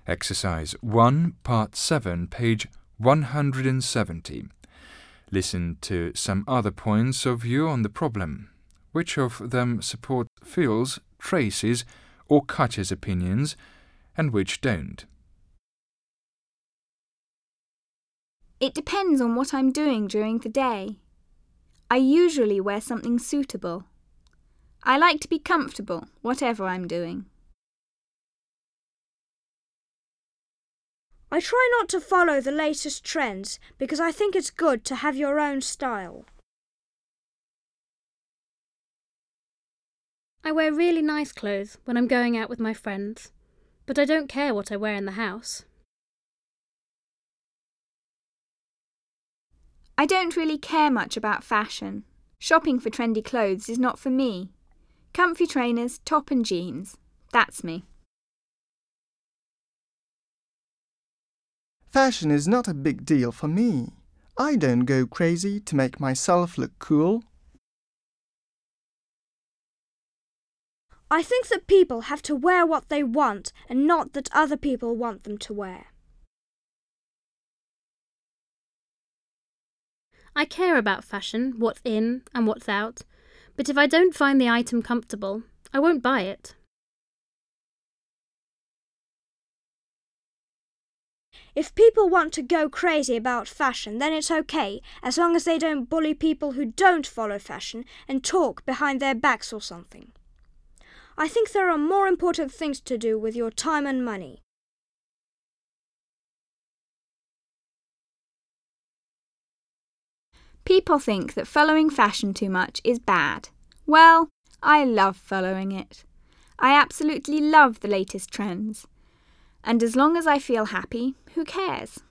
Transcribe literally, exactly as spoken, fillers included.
Exercise one, Part seven, page one hundred seventy. Listen to some other points of view on the problem. Which of them support Phil's, Tracy's, or Katja's opinions, and which don't? It depends on what I'm doing during the day. I usually wear something suitable. I like to be comfortable, whatever I'm doing. I try not to follow the latest trends because I think it's good to have your own style. I wear really nice clothes when I'm going out with my friends, but I don't care what I wear in the house. I don't really care much about fashion. Shopping for trendy clothes is not for me. Comfy trainers, top and jeans. That's me. Fashion is not a big deal for me. I don't go crazy to make myself look cool. I think that people have to wear what they want and not that other people want them to wear. I care about fashion, what's in and what's out, but if I don't find the item comfortable, I won't buy it. If people want to go crazy about fashion, then it's okay, as long as they don't bully people who don't follow fashion and talk behind their backs or something. I think there are more important things to do with your time and money. People think that following fashion too much is bad. Well, I love following it. I absolutely love the latest trends. And as long as I feel happy, who cares?